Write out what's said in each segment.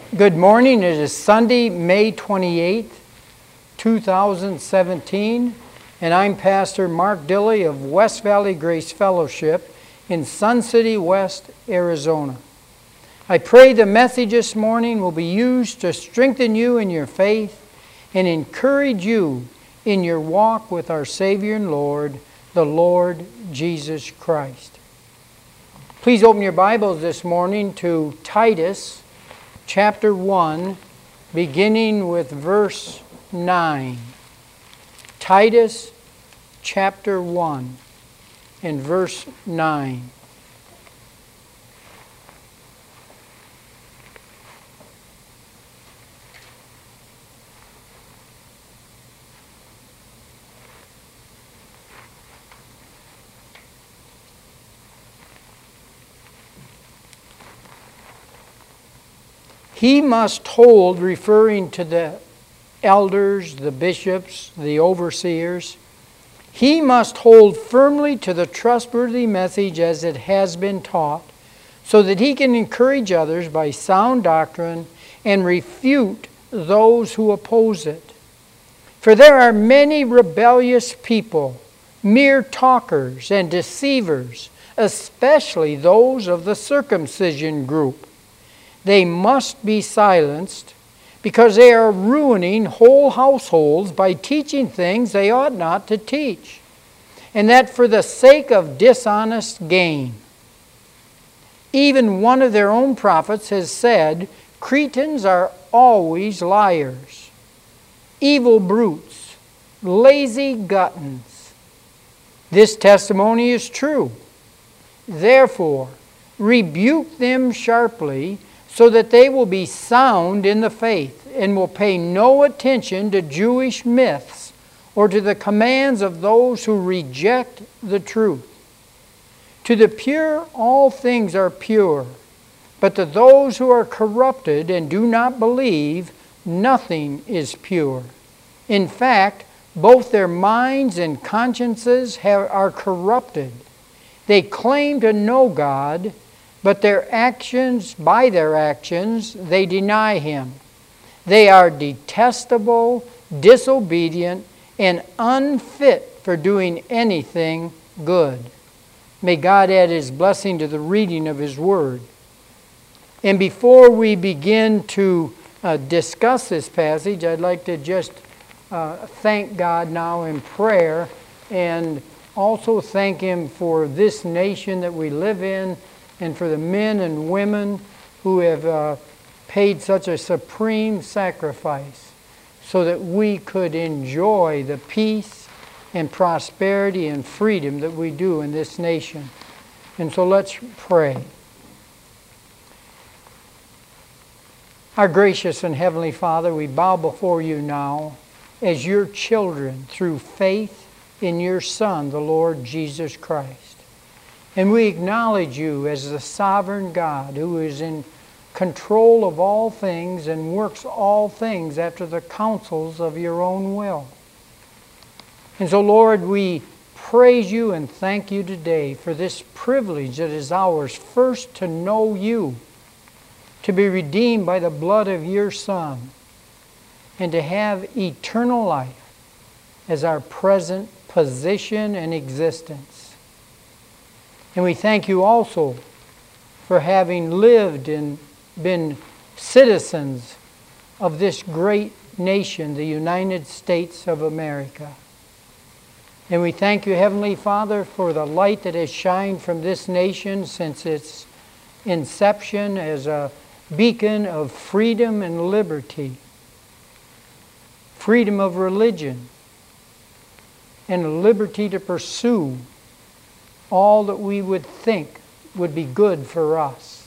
Good morning. It is Sunday, May 28th, 2017, and I'm Pastor Mark Dilley of West Valley Grace Fellowship in Sun City West, Arizona. I pray the message this morning will be used to strengthen you in your faith and encourage you in your walk with our Savior and Lord, the Lord Jesus Christ. Please open your Bibles this morning to Titus chapter 1, beginning with verse 9. Titus chapter 1 and verse 9. He must hold, referring to the elders, the bishops, the overseers, he must hold firmly to the trustworthy message as it has been taught, so that he can encourage others by sound doctrine and refute those who oppose it. For there are many rebellious people, mere talkers and deceivers, especially those of the circumcision group. They must be silenced because they are ruining whole households by teaching things they ought not to teach, and that for the sake of dishonest gain. Even one of their own prophets has said, Cretans are always liars, evil brutes, lazy gluttons. This testimony is true. Therefore, rebuke them sharply, so that they will be sound in the faith and will pay no attention to Jewish myths or to the commands of those who reject the truth. To the pure, all things are pure, but to those who are corrupted and do not believe, nothing is pure. In fact, both their minds and consciences are corrupted. They claim to know God, but by their actions, they deny Him. They are detestable, disobedient, and unfit for doing anything good. May God add His blessing to the reading of His Word. And before we begin to discuss this passage, I'd like to just thank God now in prayer, and also thank Him for this nation that we live in, and for the men and women who have paid such a supreme sacrifice so that we could enjoy the peace and prosperity and freedom that we do in this nation. And so let's pray. Our gracious and heavenly Father, we bow before you now as your children through faith in your Son, the Lord Jesus Christ. And we acknowledge you as the sovereign God who is in control of all things and works all things after the counsels of your own will. And so, Lord, we praise you and thank you today for this privilege that is ours, first to know you, to be redeemed by the blood of your Son, and to have eternal life as our present position and existence. And we thank you also for having lived and been citizens of this great nation, the United States of America. And we thank you, Heavenly Father, for the light that has shined from this nation since its inception as a beacon of freedom and liberty, freedom of religion, and a liberty to pursue all that we would think would be good for us.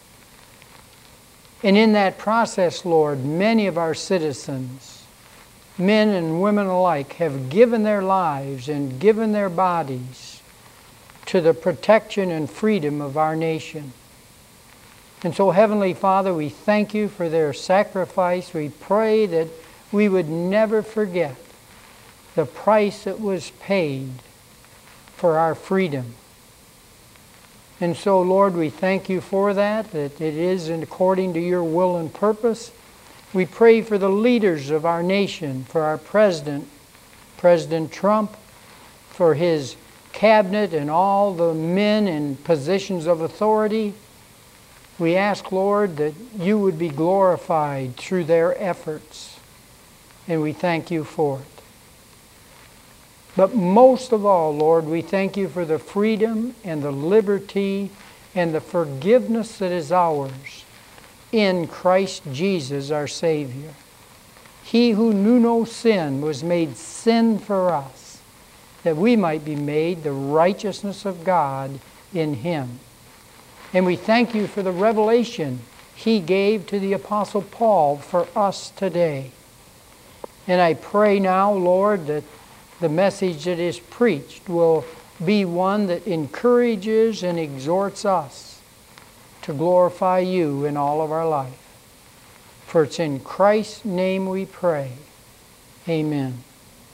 And in that process, Lord, many of our citizens, men and women alike, have given their lives and given their bodies to the protection and freedom of our nation. And so, Heavenly Father, we thank you for their sacrifice. We pray that we would never forget the price that was paid for our freedom. And so, Lord, we thank you for that it is according to your will and purpose. We pray for the leaders of our nation, for our president, President Trump, for his cabinet and all the men in positions of authority. We ask, Lord, that you would be glorified through their efforts, and we thank you for it. But most of all, Lord, we thank you for the freedom and the liberty and the forgiveness that is ours in Christ Jesus, our Savior. He who knew no sin was made sin for us, that we might be made the righteousness of God in Him. And we thank you for the revelation He gave to the Apostle Paul for us today. And I pray now, Lord, that the message that is preached will be one that encourages and exhorts us to glorify you in all of our life. For it's in Christ's name we pray. Amen.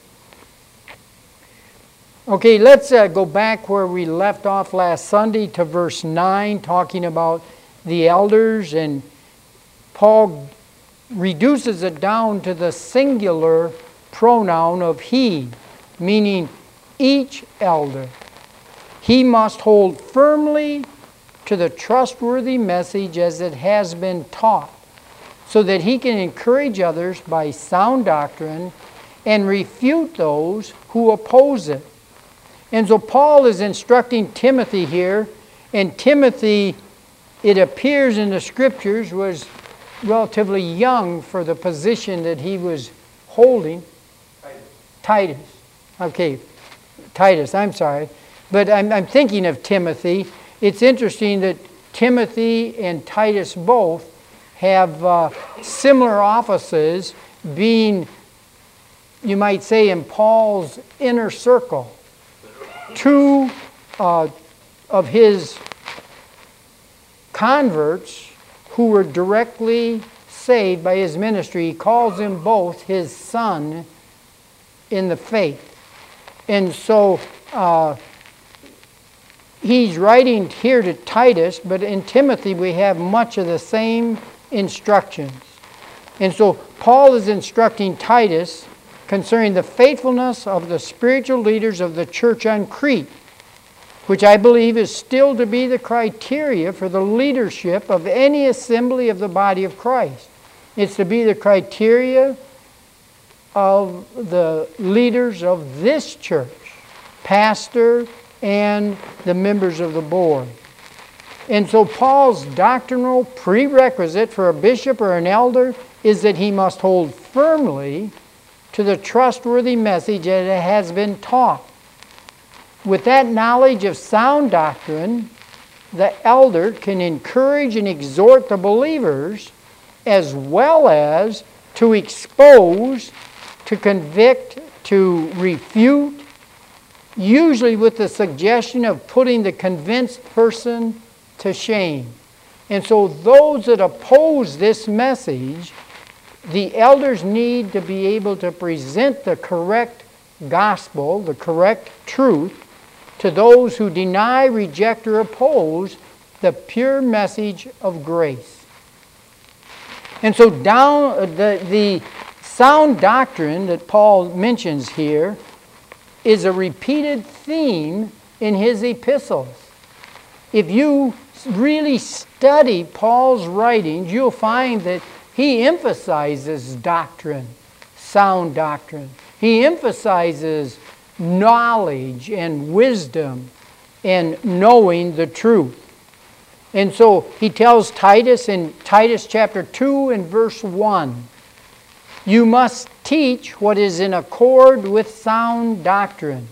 Okay, let's go back where we left off last Sunday to verse 9, talking about the elders, and Paul reduces it down to the singular pronoun of he, meaning each elder. He must hold firmly to the trustworthy message as it has been taught, so that he can encourage others by sound doctrine and refute those who oppose it. And so Paul is instructing Timothy here, and Timothy, it appears in the Scriptures, was relatively young for the position that he was holding. Titus. Okay, Titus, I'm sorry. But I'm thinking of Timothy. It's interesting that Timothy and Titus both have similar offices, being, you might say, in Paul's inner circle. Two of his converts who were directly saved by his ministry, he calls them both his son in the faith. And so he's writing here to Titus, but in Timothy we have much of the same instructions. And so Paul is instructing Titus concerning the faithfulness of the spiritual leaders of the church on Crete, which I believe is still to be the criteria for the leadership of any assembly of the body of Christ. It's to be the criteria of the leaders of this church, pastor and the members of the board. And so Paul's doctrinal prerequisite for a bishop or an elder is that he must hold firmly to the trustworthy message that it has been taught. With that knowledge of sound doctrine, the elder can encourage and exhort the believers, as well as to expose, to convict, to refute, usually with the suggestion of putting the convinced person to shame. And so those that oppose this message, the elders need to be able to present the correct gospel, the correct truth, to those who deny, reject, or oppose the pure message of grace. And so the sound doctrine that Paul mentions here is a repeated theme in his epistles. If you really study Paul's writings, you'll find that he emphasizes doctrine, sound doctrine. He emphasizes knowledge and wisdom and knowing the truth. And so he tells Titus in Titus chapter 2 and verse 1, you must teach what is in accord with sound doctrine.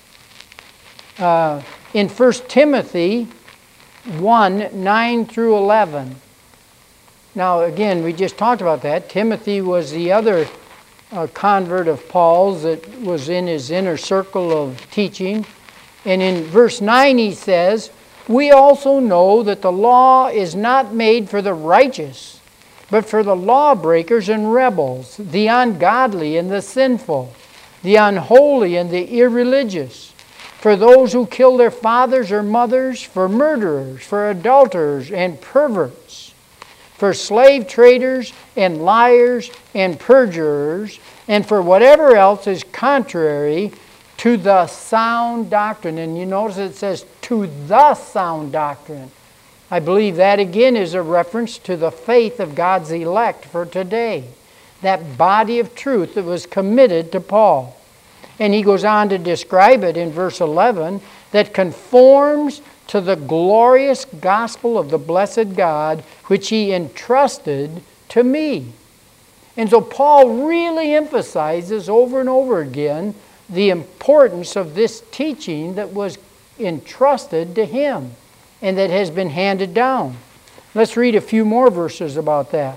In 1 Timothy 1, 9 through 11. Now again, we just talked about that. Timothy was the other convert of Paul's that was in his inner circle of teaching. And in verse 9 he says, we also know that the law is not made for the righteous, but for the lawbreakers and rebels, the ungodly and the sinful, the unholy and the irreligious, for those who kill their fathers or mothers, for murderers, for adulterers and perverts, for slave traders and liars and perjurers, and for whatever else is contrary to the sound doctrine. And you notice it says, to the sound doctrine. I believe that again is a reference to the faith of God's elect for today. That body of truth that was committed to Paul. And he goes on to describe it in verse 11, that conforms to the glorious gospel of the blessed God, which he entrusted to me. And so Paul really emphasizes over and over again the importance of this teaching that was entrusted to him and that has been handed down. Let's read a few more verses about that.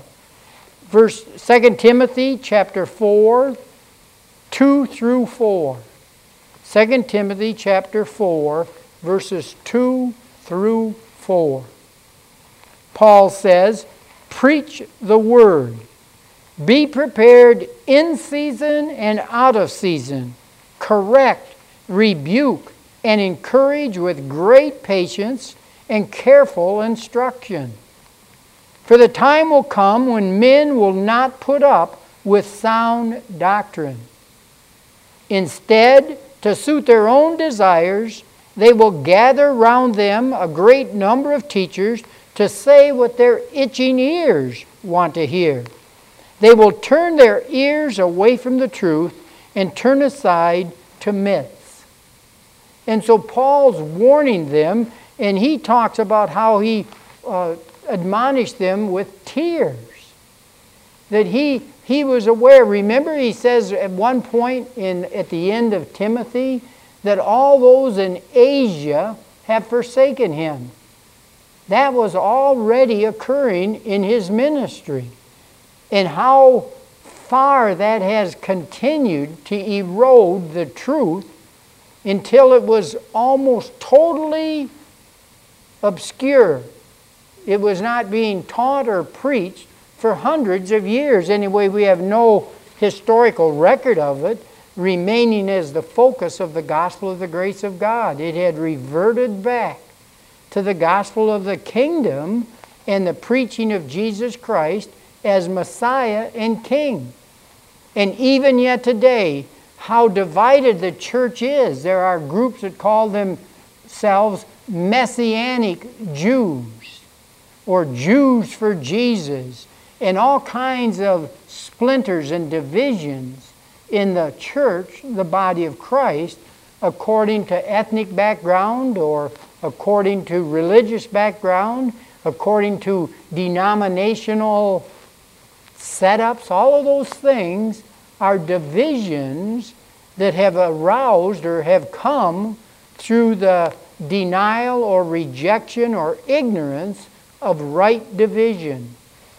2 Timothy chapter 4, 2 through 4. 2 Timothy chapter 4, verses 2 through 4. Paul says, preach the word. Be prepared in season and out of season. Correct, rebuke, and encourage with great patience and careful instruction. For the time will come when men will not put up with sound doctrine. Instead, to suit their own desires, they will gather round them a great number of teachers to say what their itching ears want to hear. They will turn their ears away from the truth and turn aside to myths. And so Paul's warning them, and he talks about how he admonished them with tears. That he was aware. Remember, he says at one point at the end of Timothy that all those in Asia have forsaken him. That was already occurring in his ministry. And how far that has continued to erode the truth until it was almost totally obscure. It was not being taught or preached for hundreds of years. Anyway, we have no historical record of it remaining as the focus of the gospel of the grace of God. It had reverted back to the gospel of the kingdom and the preaching of Jesus Christ as Messiah and King. And even yet today, how divided the church is. There are groups that call themselves Messianic Jews or Jews for Jesus, and all kinds of splinters and divisions in the church, the body of Christ, according to ethnic background or according to religious background, according to denominational setups. All of those things are divisions that have aroused or have come through the denial or rejection or ignorance of right division.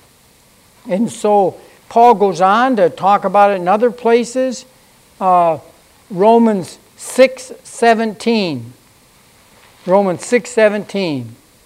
And so Paul goes on to talk about it in other places. Romans 6:17. Romans 6:17.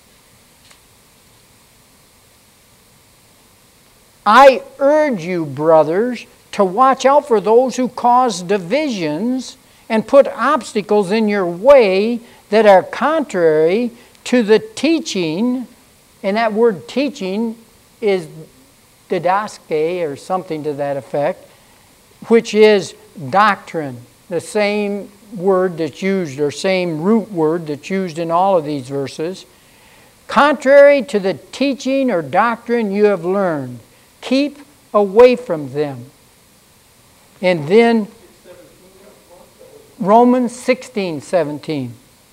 I urge you, brothers, to watch out for those who cause divisions and put obstacles in your way that are contrary to the teaching. And that word teaching is didaske or something to that effect, which is doctrine. The same word that's used, or same root word that's used in all of these verses. Contrary to the teaching or doctrine you have learned, keep away from them. And then Romans 16:17.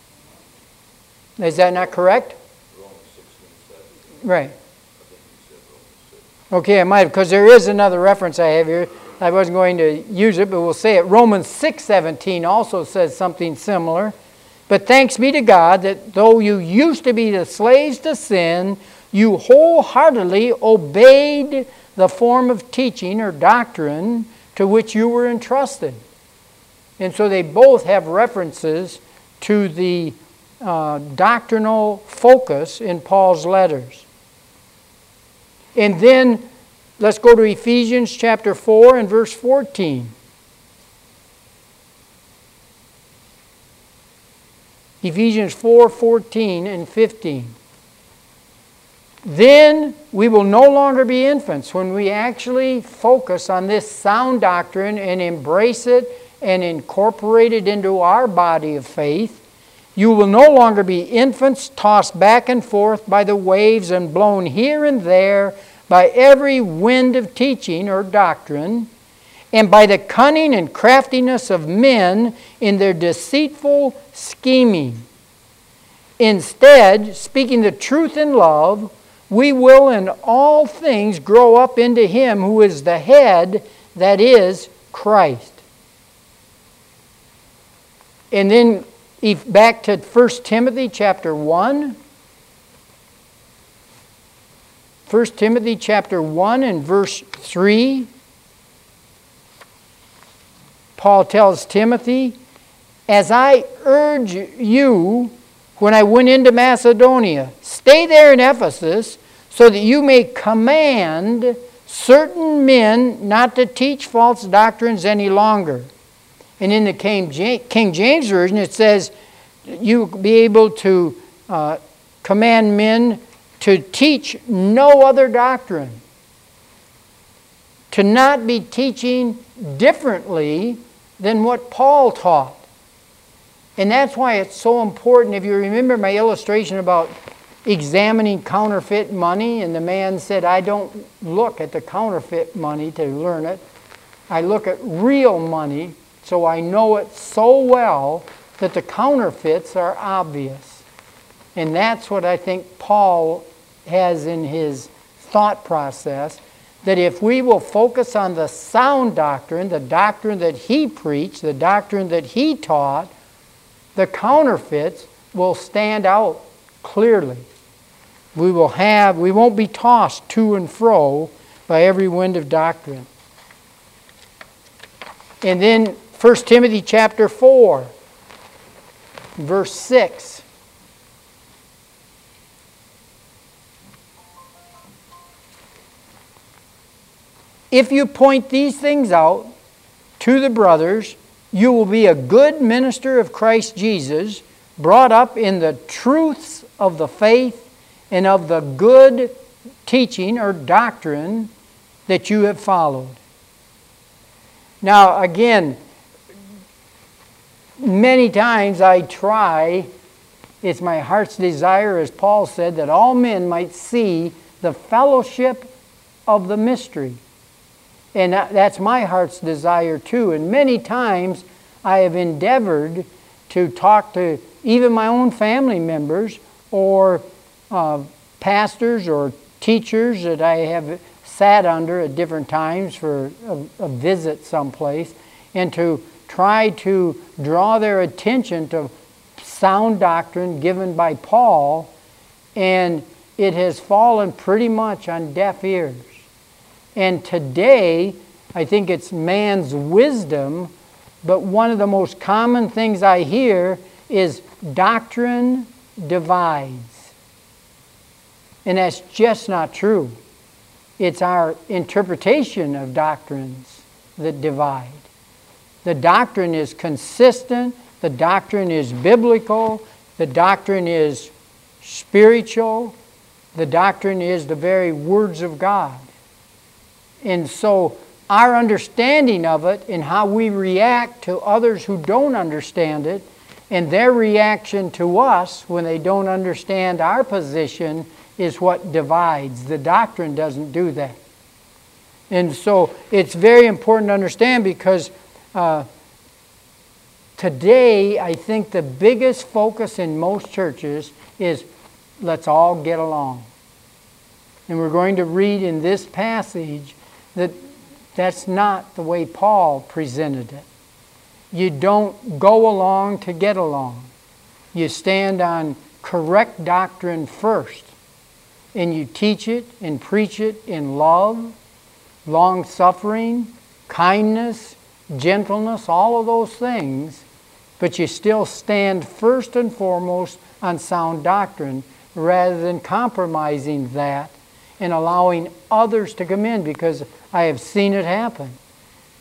Is that not correct? Right. Okay, I might have, because there is another reference I have here. I wasn't going to use it, but we'll say it. Romans 6:17 also says something similar. But thanks be to God that though you used to be the slaves to sin, you wholeheartedly obeyed the form of teaching or doctrine to which you were entrusted. And so they both have references to the doctrinal focus in Paul's letters. And then let's go to Ephesians chapter 4 and verse 14. Ephesians 4:14 and 15. Then we will no longer be infants when we actually focus on this sound doctrine and embrace it and incorporate it into our body of faith. You will no longer be infants tossed back and forth by the waves and blown here and there by every wind of teaching or doctrine, and by the cunning and craftiness of men in their deceitful scheming. Instead, speaking the truth in love, we will in all things grow up into Him who is the head, that is, Christ. And then back to 1 Timothy chapter 1. 1 Timothy chapter 1 and verse 3. Paul tells Timothy, as I urge you when I went into Macedonia, stay there in Ephesus so that you may command certain men not to teach false doctrines any longer. And in the King James Version it says you be able to command men to teach no other doctrine. To not be teaching differently than what Paul taught. And that's why it's so important. If you remember my illustration about examining counterfeit money, and the man said, I don't look at the counterfeit money to learn it. I look at real money, so I know it so well that the counterfeits are obvious. And that's what I think Paul has in his thought process, that if we will focus on the sound doctrine, the doctrine that he preached, the doctrine that he taught, the counterfeits will stand out clearly. We won't be tossed to and fro by every wind of doctrine. And then 1 Timothy chapter 4, verse 6. If you point these things out to the brothers, you will be a good minister of Christ Jesus, brought up in the truths of the faith and of the good teaching or doctrine that you have followed. Now, again, many times I try, it's my heart's desire, as Paul said, that all men might see the fellowship of the mystery. And that's my heart's desire too. And many times I have endeavored to talk to even my own family members or pastors or teachers that I have sat under at different times for a visit someplace, and to try to draw their attention to sound doctrine given by Paul, and it has fallen pretty much on deaf ears. And today, I think it's man's wisdom, but one of the most common things I hear is doctrine divides. And that's just not true. It's our interpretation of doctrines that divide. The doctrine is consistent, the doctrine is biblical, the doctrine is spiritual, the doctrine is the very words of God. And so our understanding of it and how we react to others who don't understand it, and their reaction to us when they don't understand our position, is what divides. The doctrine doesn't do that. And so it's very important to understand, because today I think the biggest focus in most churches is let's all get along. And we're going to read in this passage that that's not the way Paul presented it. You don't go along to get along. You stand on correct doctrine first, and you teach it and preach it in love, long-suffering, kindness, gentleness, all of those things, but you still stand first and foremost on sound doctrine rather than compromising that and allowing others to come in, because I have seen it happen.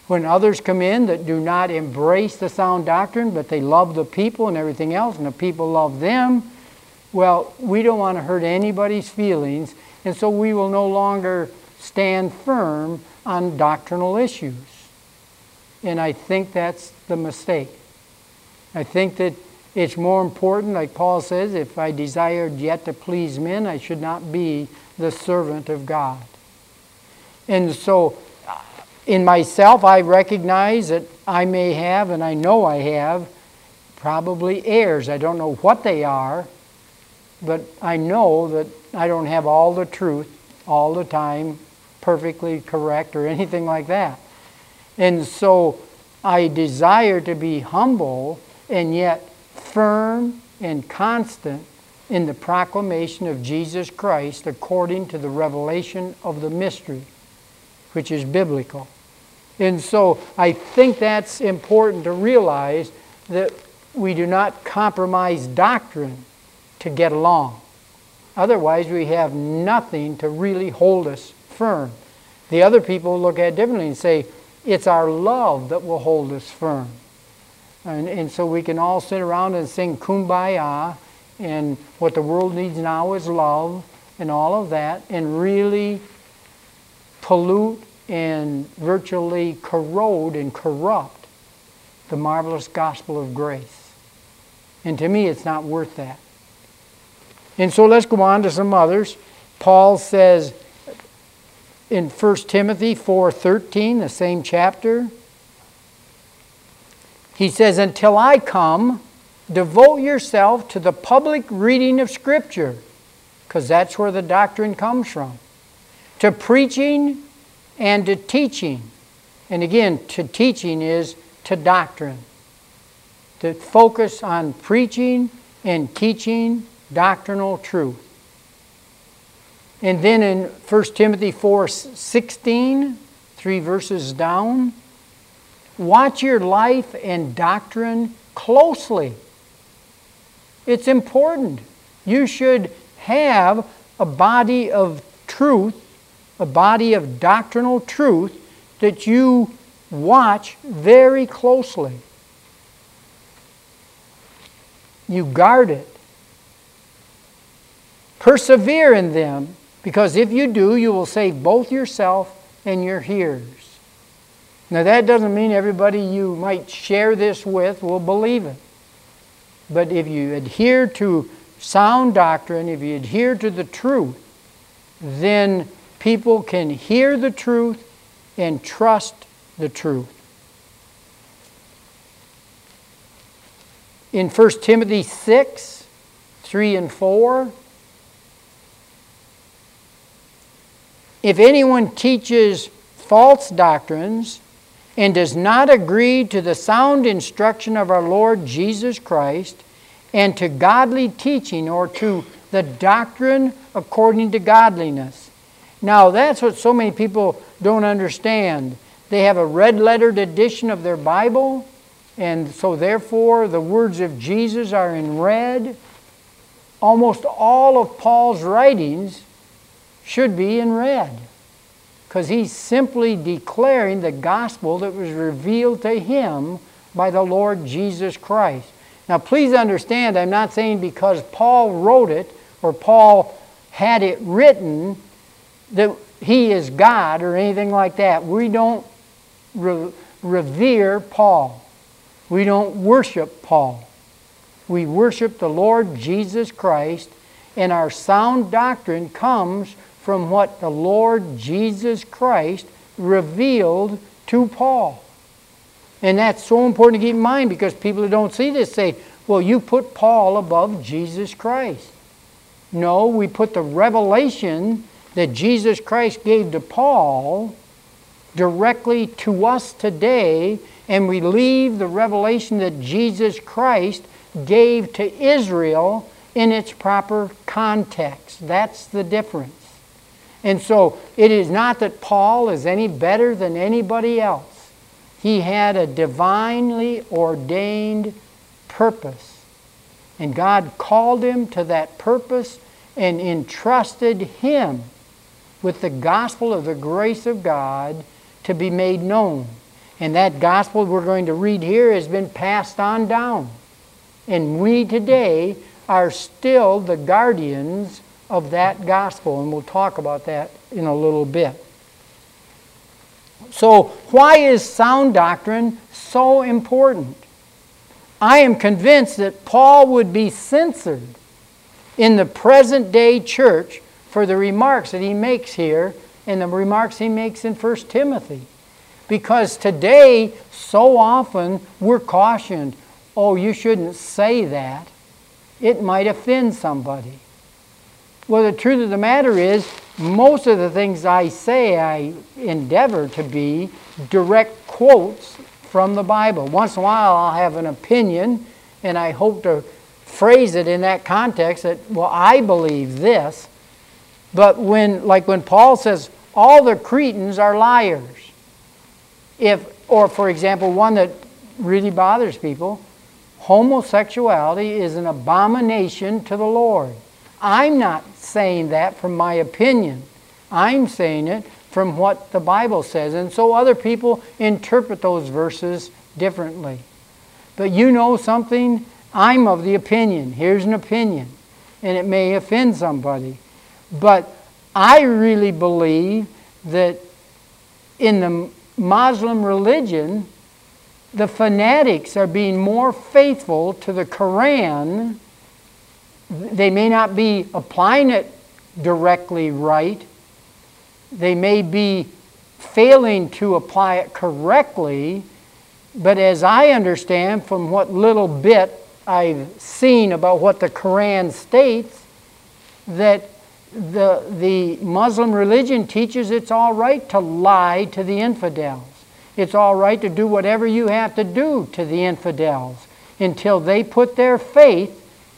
When others come in that do not embrace the sound doctrine, but they love the people and everything else, and the people love them, well, we don't want to hurt anybody's feelings, and so we will no longer stand firm on doctrinal issues. And I think that's the mistake. I think that it's more important, like Paul says, if I desired yet to please men, I should not be the servant of God. And so, in myself, I recognize that I may have, and I know I have, probably errors. I don't know what they are, but I know that I don't have all the truth all the time, perfectly correct or anything like that. And so I desire to be humble and yet firm and constant in the proclamation of Jesus Christ according to the revelation of the mystery, which is biblical. And so I think that's important to realize, that we do not compromise doctrine to get along. Otherwise, we have nothing to really hold us firm. The other people look at it differently and say, it's our love that will hold us firm. And so we can all sit around and sing Kumbaya, and what the world needs now is love, and all of that, and really pollute and virtually corrode and corrupt the marvelous gospel of grace. And to me, it's not worth that. And so let's go on to some others. Paul says in 1 Timothy 4:13, the same chapter, he says, until I come, devote yourself to the public reading of Scripture, because that's where the doctrine comes from, to preaching and to teaching. And again, to teaching is to doctrine. To focus on preaching and teaching doctrinal truth. And then in 1 Timothy 4:16, 3 verses down, watch your life and doctrine closely. It's important. You should have a body of truth, a body of doctrinal truth that you watch very closely. You guard it. Persevere in them, because if you do, you will save both yourself and your hearers. Now that doesn't mean everybody you might share this with will believe it. But if you adhere to sound doctrine, if you adhere to the truth, then people can hear the truth and trust the truth. In 1 Timothy 6, 3 and 4, if anyone teaches false doctrines and does not agree to the sound instruction of our Lord Jesus Christ and to godly teaching, or to the doctrine according to godliness. Now that's what so many people don't understand. They have a red-lettered edition of their Bible, and so therefore the words of Jesus are in red. Almost all of Paul's writings should be in red, because he's simply declaring the gospel that was revealed to him by the Lord Jesus Christ. Now please understand, I'm not saying because Paul wrote it or Paul had it written that he is God or anything like that. We don't revere Paul. We don't worship Paul. We worship the Lord Jesus Christ, and our sound doctrine comes from what the Lord Jesus Christ revealed to Paul. And that's so important to keep in mind, because people who don't see this say, well, you put Paul above Jesus Christ. No, we put the revelation that Jesus Christ gave to Paul directly to us today, and we leave the revelation that Jesus Christ gave to Israel in its proper context. That's the difference. And so it is not that Paul is any better than anybody else. He had a divinely ordained purpose. And God called him to that purpose and entrusted him with the gospel of the grace of God to be made known. And that gospel we're going to read here has been passed on down. And we today are still the guardians of that gospel. And we'll talk about that in a little bit. So why is sound doctrine so important? I am convinced that Paul would be censored in the present day church for the remarks that he makes here and the remarks he makes in 1 Timothy. Because today, so often, we're cautioned, oh, you shouldn't say that. It might offend somebody. Well, the truth of the matter is, most of the things I say, I endeavor to be direct quotes from the Bible. Once in a while, I'll have an opinion, and I hope to phrase it in that context that, well, I believe this. But when Paul says, all the Cretans are liars. Or for example, one that really bothers people, homosexuality is an abomination to the Lord. I'm not saying that from my opinion. I'm saying it from what the Bible says. And so other people interpret those verses differently. But you know something? I'm of the opinion. Here's an opinion. And it may offend somebody. But I really believe that in the Muslim religion, the fanatics are being more faithful to the Quran. They may not be applying it directly right. They may be failing to apply it correctly. But as I understand from what little bit I've seen about what the Quran states, that the Muslim religion teaches it's all right to lie to the infidels. It's all right to do whatever you have to do to the infidels until they put their faith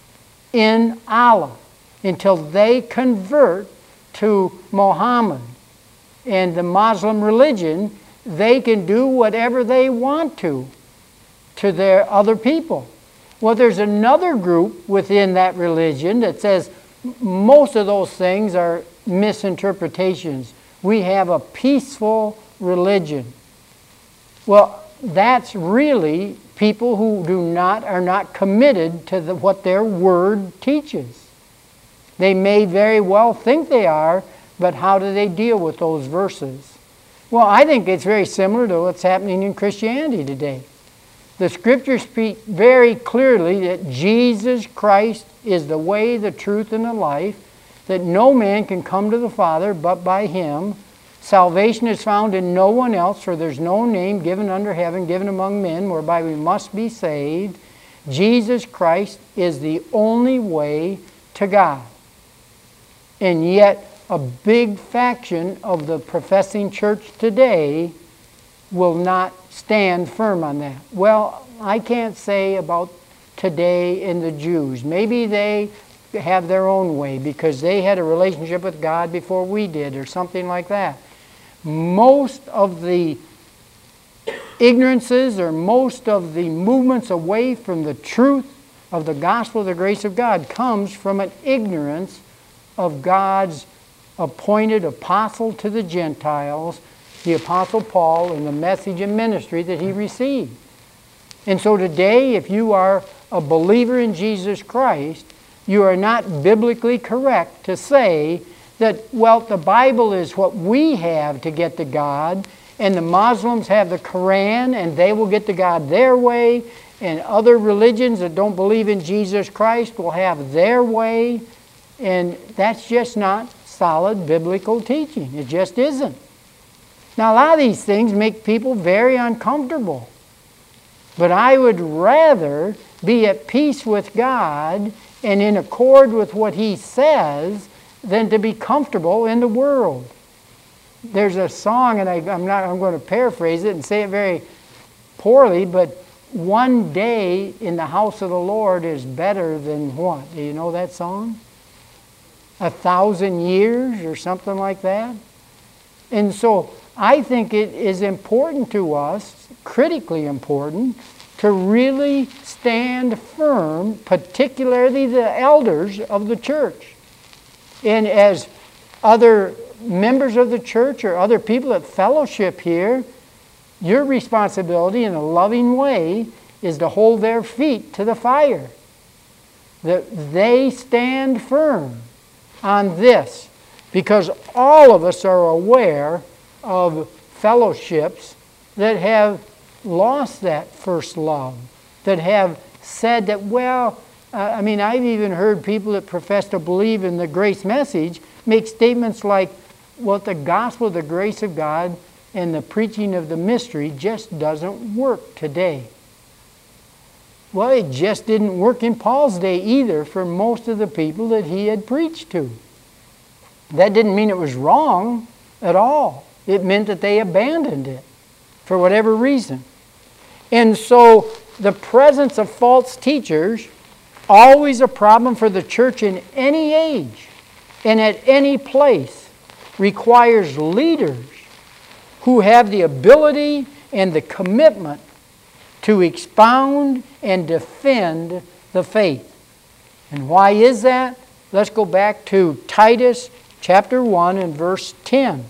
in Allah, until they convert to Muhammad. And the Muslim religion, they can do whatever they want to their other people. Well, there's another group within that religion that says most of those things are misinterpretations. We have a peaceful religion. Well, that's really people who are not committed to what their word teaches. They may very well think they are, but how do they deal with those verses? Well, I think it's very similar to what's happening in Christianity today. The Scriptures speak very clearly that Jesus Christ is the way, the truth, and the life, that no man can come to the Father but by Him. Salvation is found in no one else, for there's no name given under heaven, given among men, whereby we must be saved. Jesus Christ is the only way to God. And yet, a big faction of the professing church today will not stand firm on that. Well, I can't say about today in the Jews. Maybe they have their own way because they had a relationship with God before we did or something like that. Most of the ignorances or most of the movements away from the truth of the gospel of the grace of God comes from an ignorance of God's appointed apostle to the Gentiles, the Apostle Paul, and the message and ministry that he received. And so today, if you are a believer in Jesus Christ, you are not biblically correct to say that, well, the Bible is what we have to get to God, and the Muslims have the Quran, and they will get to God their way, and other religions that don't believe in Jesus Christ will have their way, and that's just not solid biblical teaching. It just isn't. Now, a lot of these things make people very uncomfortable. But I would rather be at peace with God and in accord with what He says than to be comfortable in the world. There's a song, and I'm going to paraphrase it and say it very poorly, but one day in the house of the Lord is better than what? Do you know that song? 1,000 years or something like that? And so I think it is important to us, critically important, to really stand firm, particularly the elders of the church. And as other members of the church or other people that fellowship here, Your responsibility in a loving way is to hold their feet to the fire. That they stand firm on this, because all of us are aware of fellowships that have lost that first love, that have said that, I've even heard people that profess to believe in the grace message make statements like, the gospel of the grace of God and the preaching of the mystery just doesn't work today. Well, it just didn't work in Paul's day either for most of the people that he had preached to. That didn't mean it was wrong at all. It meant that they abandoned it for whatever reason. And so the presence of false teachers, always a problem for the church in any age and at any place, requires leaders who have the ability and the commitment to expound and defend the faith. And why is that? Let's go back to Titus chapter 1 and verse 10.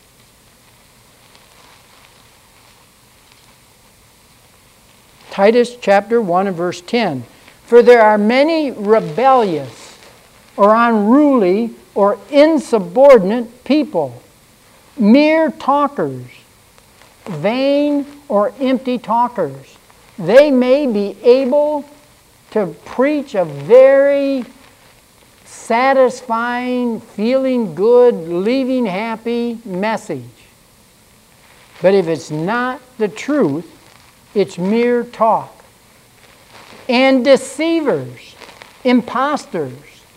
Titus chapter 1 and verse 10. For there are many rebellious or unruly or insubordinate people, mere talkers, vain or empty talkers. They may be able to preach a very satisfying, feeling good, leaving happy message. But if it's not the truth, it's mere talk. And deceivers, imposters.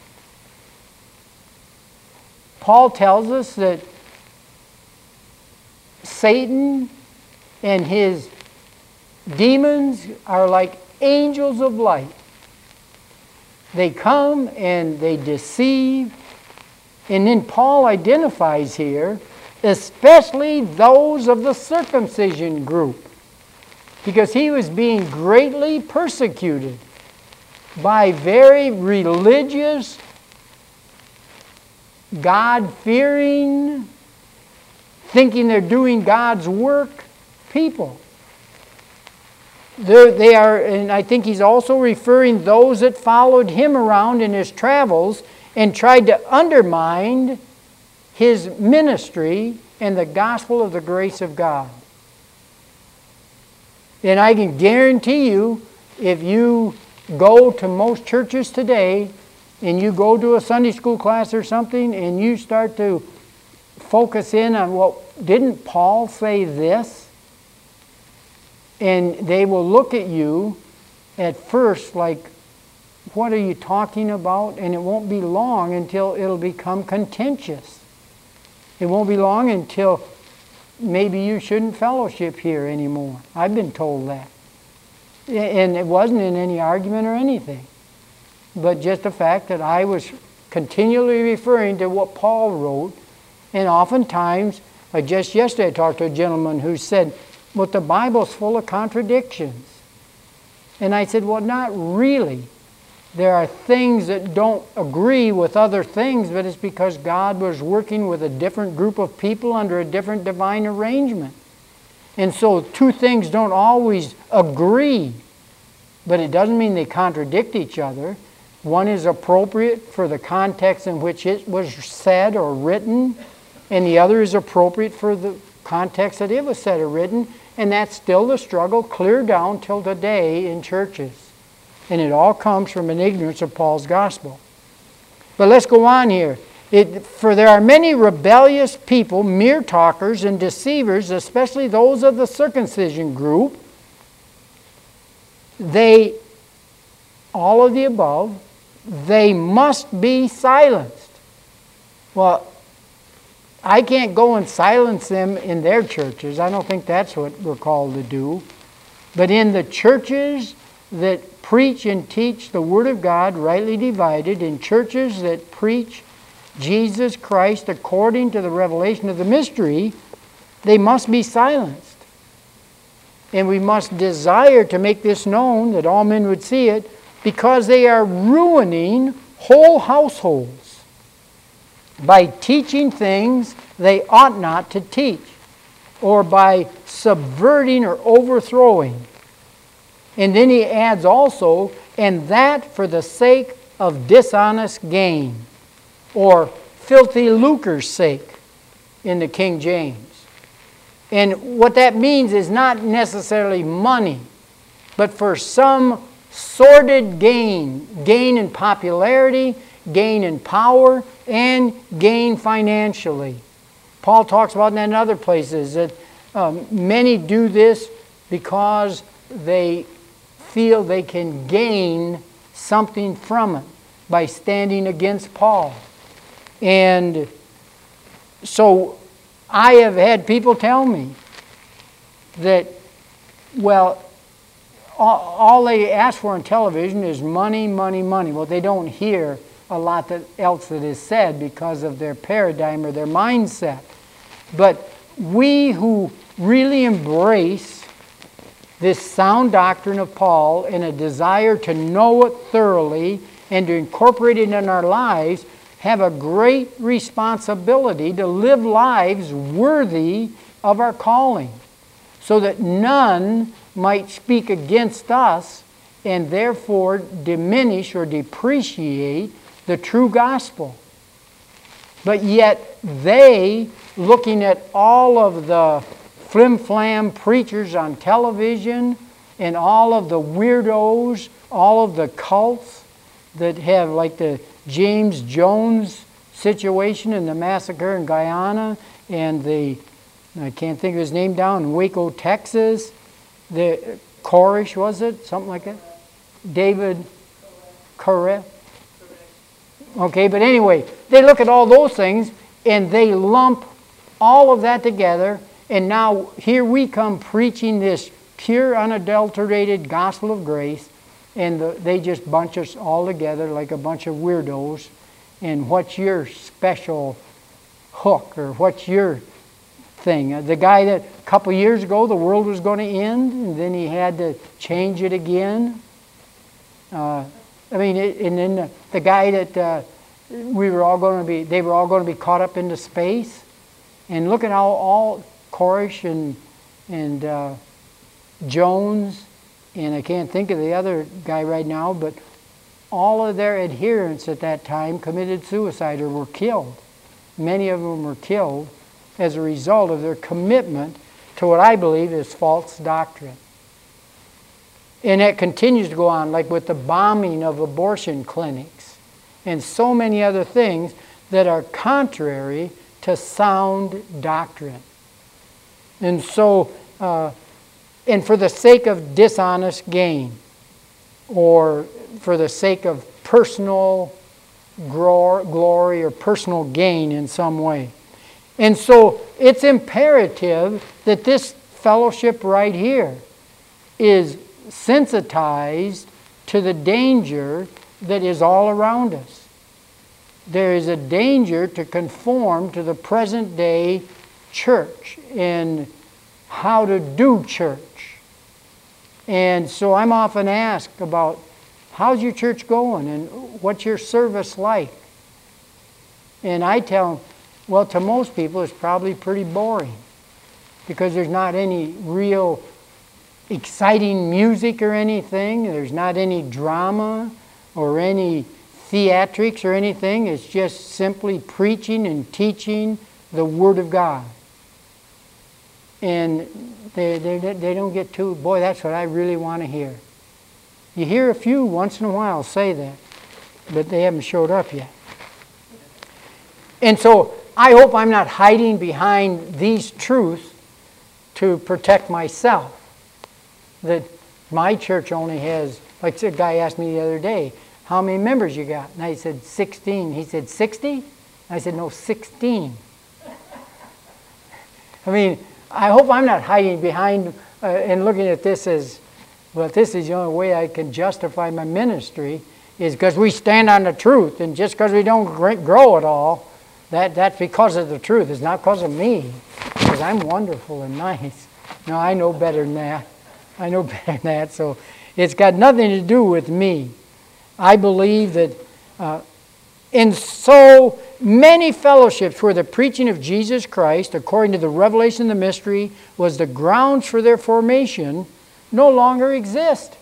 Paul tells us that Satan and his demons are like angels of light. They come and they deceive. And then Paul identifies here, especially those of the circumcision group, because he was being greatly persecuted by very religious, God-fearing, thinking they're doing God's work people. They are, and I think he's also referring those that followed him around in his travels and tried to undermine his ministry and the gospel of the grace of God. And I can guarantee you, if you go to most churches today and you go to a Sunday school class or something and you start to focus in on, didn't Paul say this? And they will look at you at first like, what are you talking about? And it won't be long until it'll become contentious. It won't be long until maybe you shouldn't fellowship here anymore. I've been told that. And it wasn't in any argument or anything, but just the fact that I was continually referring to what Paul wrote. And oftentimes, like just yesterday I talked to a gentleman who said, the Bible's full of contradictions. And I said, not really. There are things that don't agree with other things, but it's because God was working with a different group of people under a different divine arrangement. And so two things don't always agree, but it doesn't mean they contradict each other. One is appropriate for the context in which it was said or written, and the other is appropriate for the context that it was said or written, and that's still the struggle clear down till today in churches. And it all comes from an ignorance of Paul's gospel. But let's go on here. For there are many rebellious people, mere talkers and deceivers, especially those of the circumcision group. All of the above, they must be silenced. Well, I can't go and silence them in their churches. I don't think that's what we're called to do. But in the churches that preach and teach the Word of God rightly divided, in churches that preach Jesus Christ according to the revelation of the mystery, they must be silenced. And we must desire to make this known, that all men would see it, because they are ruining whole households by teaching things they ought not to teach, or by subverting or overthrowing. And then he adds also, and that for the sake of dishonest gain, or filthy lucre's sake in the King James. And what that means is not necessarily money, but for some sordid gain in popularity, gain in power, and gain financially. Paul talks about that in other places, that many do this because they feel they can gain something from it by standing against Paul. And so I have had people tell me that, well, all they ask for on television is money, money, money. Well, they don't hear a lot else that is said because of their paradigm or their mindset. But we who really embrace this sound doctrine of Paul and a desire to know it thoroughly and to incorporate it in our lives have a great responsibility to live lives worthy of our calling, so that none might speak against us and therefore diminish or depreciate the true gospel. But yet they, looking at all of the flim-flam preachers on television and all of the weirdos, all of the cults that have, like the James Jones situation and the massacre in Guyana, and I can't think of his name down in Waco, Texas, the Koresh, was it? Something like that? David Koresh. Okay, but anyway, they look at all those things and they lump all of that together, and now here we come preaching this pure, unadulterated gospel of grace, and they just bunch us all together like a bunch of weirdos. And what's your special hook, or what's your thing? The guy that a couple years ago the world was going to end, and then he had to change it again. And then the guy that they were all going to be caught up into space. And look at how all Koresh and Jones, and I can't think of the other guy right now, but all of their adherents at that time committed suicide or were killed. Many of them were killed as a result of their commitment to what I believe is false doctrine. And it continues to go on, like with the bombing of abortion clinics and so many other things that are contrary to sound doctrine. And so, and for the sake of dishonest gain, or for the sake of personal glory or personal gain in some way. And so it's imperative that this fellowship right here is sensitized to the danger that is all around us. There is a danger to conform to the present day church and how to do church. And so I'm often asked about, how's your church going and what's your service like? And I tell them, well, to most people it's probably pretty boring, because there's not any real exciting music or anything. There's not any drama or any theatrics or anything. It's just simply preaching and teaching the Word of God. And they don't get too, boy, that's what I really want to hear. You hear a few once in a while say that, but they haven't showed up yet. And so I hope I'm not hiding behind these truths to protect myself. That my church only has, like the guy asked me the other day, how many members you got? And I said 16. He said 60? I said no, 16. I mean, I hope I'm not hiding behind and looking at this as, well, this is the only way I can justify my ministry, is because we stand on the truth. And just because we don't grow at all, that's because of the truth. It's not because of me, because I'm wonderful and nice. No, I know better than that. I know better than that. So it's got nothing to do with me. I believe that In so many fellowships where the preaching of Jesus Christ, according to the revelation of the mystery, was the grounds for their formation, no longer exist.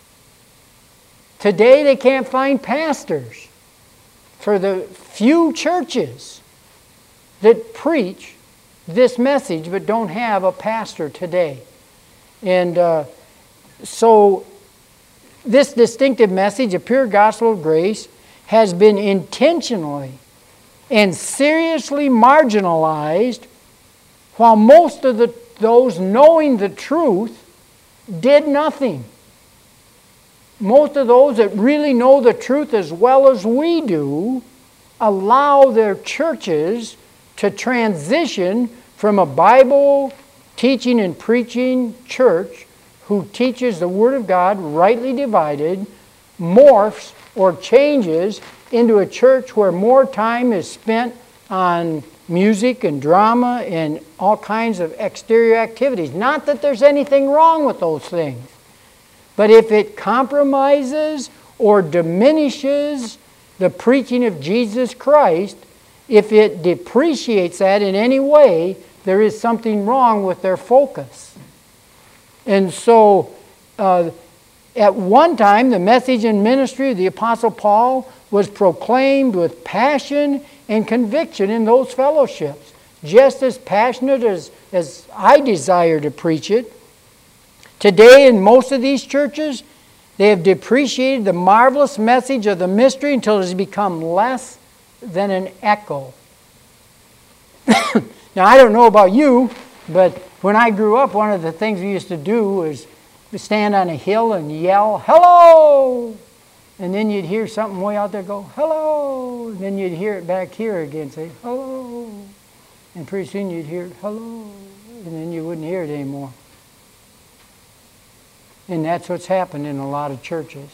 Today they can't find pastors for the few churches that preach this message but don't have a pastor today. And so this distinctive message, a pure gospel of grace, has been intentionally and seriously marginalized, while most of those knowing the truth did nothing. Most of those that really know the truth as well as we do allow their churches to transition from a Bible teaching and preaching church who teaches the Word of God rightly divided, morphs or changes into a church where more time is spent on music and drama and all kinds of exterior activities. Not that there's anything wrong with those things, but if it compromises or diminishes the preaching of Jesus Christ, if it depreciates that in any way, there is something wrong with their focus. And so, at one time, the message and ministry of the Apostle Paul was proclaimed with passion and conviction in those fellowships, just as passionate as I desire to preach it. Today, in most of these churches, they have depreciated the marvelous message of the mystery until it has become less than an echo. Now, I don't know about you, but when I grew up, one of the things we used to do was stand on a hill and yell, "Hello!" And then you'd hear something way out there go, "Hello!" And then you'd hear it back here again, say, "Hello!" And pretty soon you'd hear, "Hello!" And then you wouldn't hear it anymore. And that's what's happened in a lot of churches.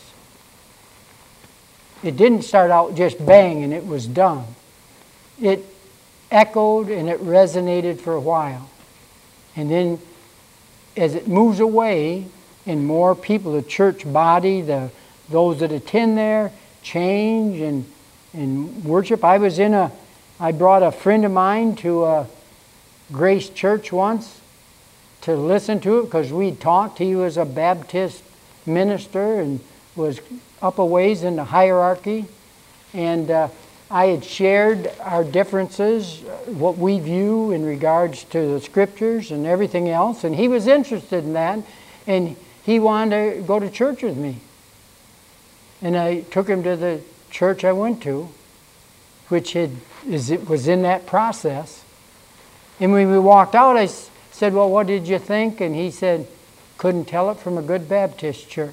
It didn't start out just bang and it was done. It echoed and it resonated for a while. And then as it moves away and more people, the church body, those that attend there, change and worship. I brought a friend of mine to a Grace Church once to listen to it because we'd talked. He was a Baptist minister and was up a ways in the hierarchy. And I had shared our differences, what we view in regards to the Scriptures and everything else. And he was interested in that. And he wanted to go to church with me. And I took him to the church I went to, which was in that process. And when we walked out, I said, "Well, what did you think?" And he said, "Couldn't tell it from a good Baptist church."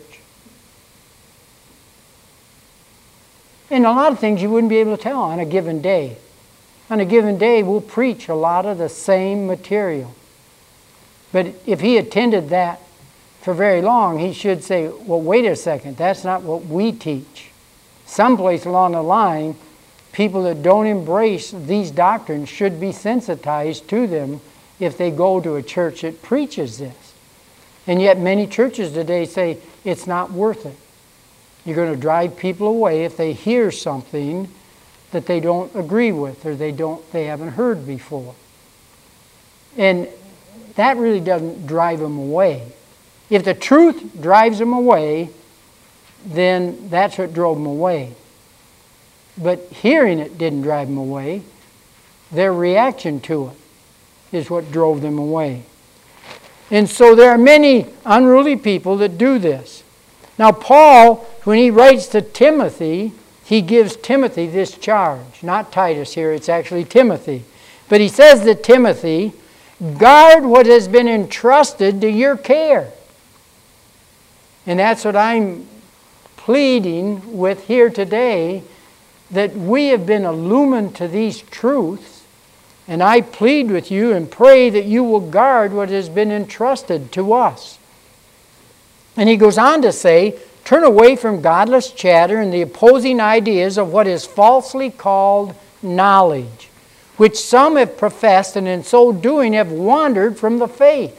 And a lot of things you wouldn't be able to tell on a given day. On a given day, we'll preach a lot of the same material. But if he attended that for very long, he should say, "Well, wait a second, that's not what we teach." Someplace along the line, people that don't embrace these doctrines should be sensitized to them if they go to a church that preaches this. And yet many churches today say it's not worth it. You're going to drive people away if they hear something that they don't agree with or they haven't heard before. And that really doesn't drive them away. If the truth drives them away, then that's what drove them away. But hearing it didn't drive them away. Their reaction to it is what drove them away. And so there are many unruly people that do this. Now Paul, when he writes to Timothy, he gives Timothy this charge. Not Titus here, it's actually Timothy. But he says to Timothy, "Guard what has been entrusted to your care." And that's what I'm pleading with here today, that we have been illumined to these truths, and I plead with you and pray that you will guard what has been entrusted to us. And he goes on to say, "Turn away from godless chatter and the opposing ideas of what is falsely called knowledge, which some have professed and in so doing have wandered from the faith."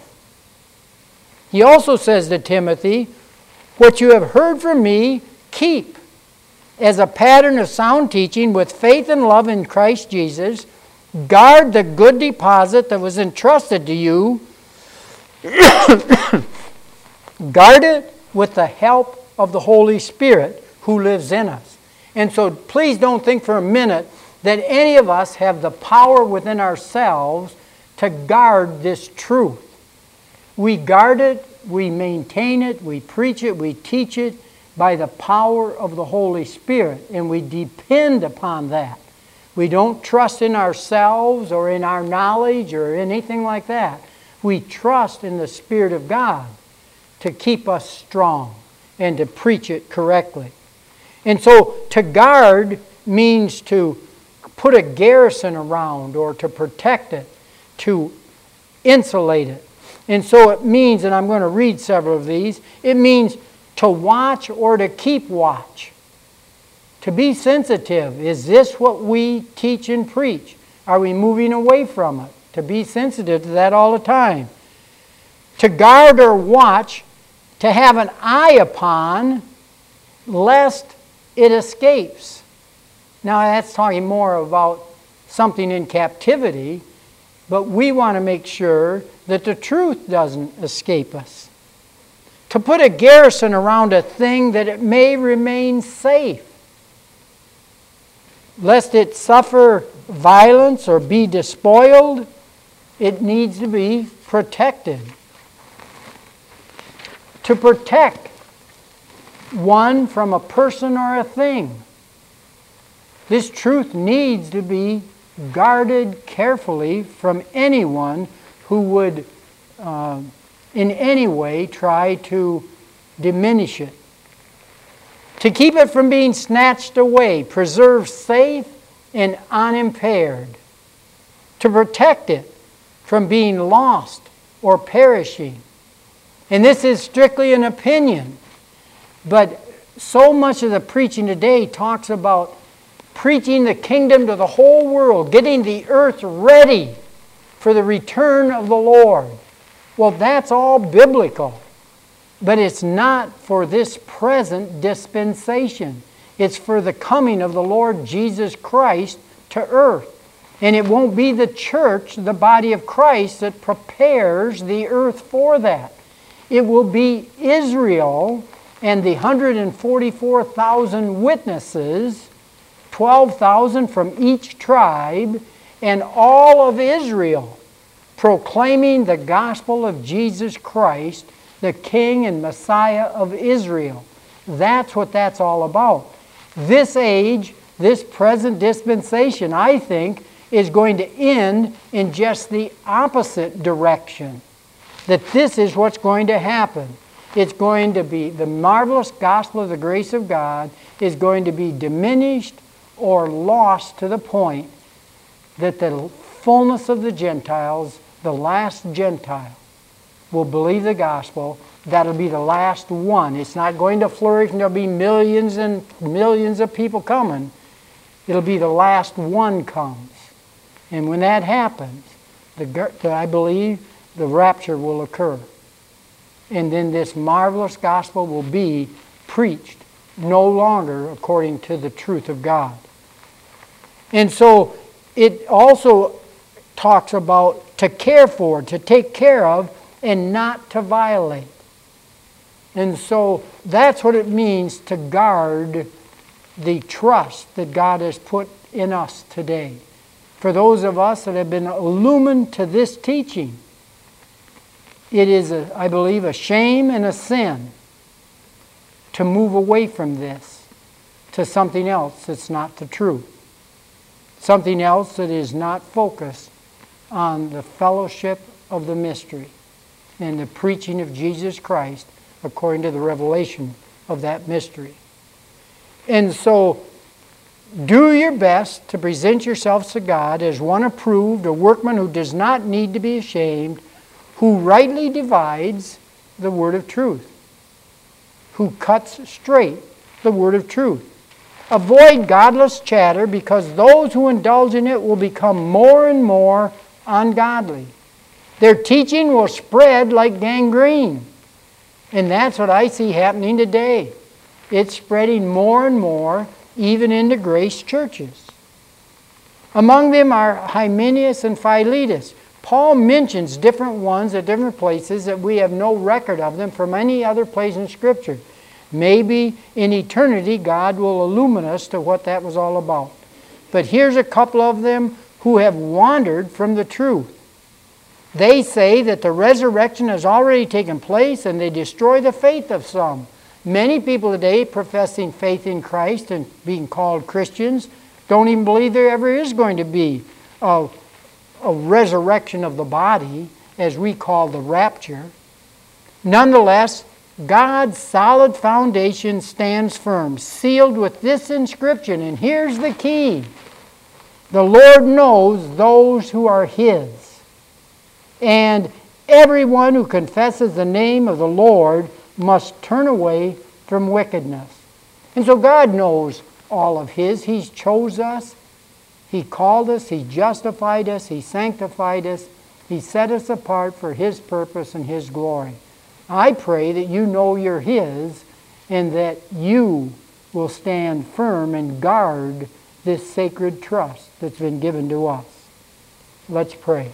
He also says to Timothy, "What you have heard from me, keep, as a pattern of sound teaching with faith and love in Christ Jesus. Guard the good deposit that was entrusted to you. Guard it with the help of the Holy Spirit who lives in us. And so please don't think for a minute that any of us have the power within ourselves to guard this truth. We guard it, we maintain it, we preach it, we teach it by the power of the Holy Spirit, and we depend upon that. We don't trust in ourselves or in our knowledge or anything like that. We trust in the Spirit of God to keep us strong and to preach it correctly. And so to guard means to put a garrison around or to protect it, to insulate it. And so it means, and I'm going to read several of these, it means to watch or to keep watch. To be sensitive. Is this what we teach and preach? Are we moving away from it? To be sensitive to that all the time. To guard or watch, to have an eye upon, lest it escapes. Now that's talking more about something in captivity, but we want to make sure that the truth doesn't escape us. To put a garrison around a thing that it may remain safe, lest it suffer violence or be despoiled. It needs to be protected. To protect one from a person or a thing. This truth needs to be guarded carefully from anyone who would in any way try to diminish it. To keep it from being snatched away, preserved safe and unimpaired. To protect it from being lost or perishing. And this is strictly an opinion. But so much of the preaching today talks about preaching the kingdom to the whole world, getting the earth ready for the return of the Lord. Well, that's all biblical. But it's not for this present dispensation. It's for the coming of the Lord Jesus Christ to earth. And it won't be the church, the body of Christ, that prepares the earth for that. It will be Israel and the 144,000 witnesses, 12,000 from each tribe, and all of Israel proclaiming the gospel of Jesus Christ, the King and Messiah of Israel. That's what that's all about. This age, this present dispensation, I think, is going to end in just the opposite direction. That this is what's going to happen. It's going to be, the marvelous gospel of the grace of God is going to be diminished or lost to the point that the fullness of the Gentiles, the last Gentile, will believe the gospel. That'll be the last one. It's not going to flourish and there'll be millions and millions of people coming. It'll be the last one comes. And when that happens, I believe the rapture will occur. And then this marvelous gospel will be preached no longer according to the truth of God. And so it also talks about to care for, to take care of, and not to violate. And so that's what it means to guard the trust that God has put in us today. For those of us that have been illumined to this teaching, it is, I believe, a shame and a sin to move away from this to something else that's not the truth. Something else that is not focused on the fellowship of the mystery and the preaching of Jesus Christ according to the revelation of that mystery. And so, do your best to present yourselves to God as one approved, a workman who does not need to be ashamed, who rightly divides the word of truth, who cuts straight the word of truth. Avoid godless chatter, because those who indulge in it will become more and more ungodly. Their teaching will spread like gangrene. And that's what I see happening today. It's spreading more and more, even into grace churches. Among them are Hymenaeus and Philetus. Paul mentions different ones at different places that we have no record of them from any other place in Scripture. Maybe in eternity God will illumine us to what that was all about. But here's a couple of them who have wandered from the truth. They say that the resurrection has already taken place and they destroy the faith of some. Many people today professing faith in Christ and being called Christians don't even believe there ever is going to be a resurrection of the body, as we call the rapture. Nonetheless, God's solid foundation stands firm, sealed with this inscription, and here's the key. The Lord knows those who are His, and everyone who confesses the name of the Lord must turn away from wickedness. And so God knows all of His. He's chose us. He called us. He justified us. He sanctified us. He set us apart for His purpose and His glory. I pray that you know you're His and that you will stand firm and guard this sacred trust that's been given to us. Let's pray.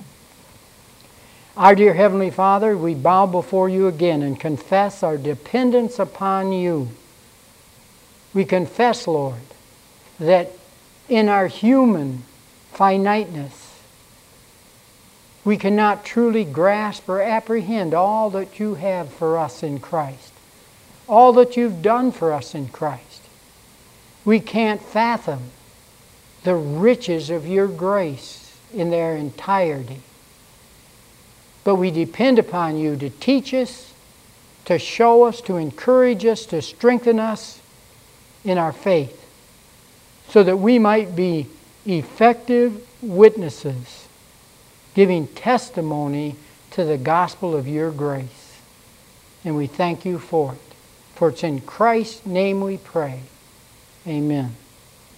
Our dear Heavenly Father, we bow before you again and confess our dependence upon you. We confess, Lord, that in our human finiteness, we cannot truly grasp or apprehend all that you have for us in Christ, all that you've done for us in Christ. We can't fathom the riches of your grace in their entirety. But we depend upon you to teach us, to show us, to encourage us, to strengthen us in our faith, so that we might be effective witnesses, giving testimony to the gospel of your grace. And we thank you for it. For it's in Christ's name we pray. Amen.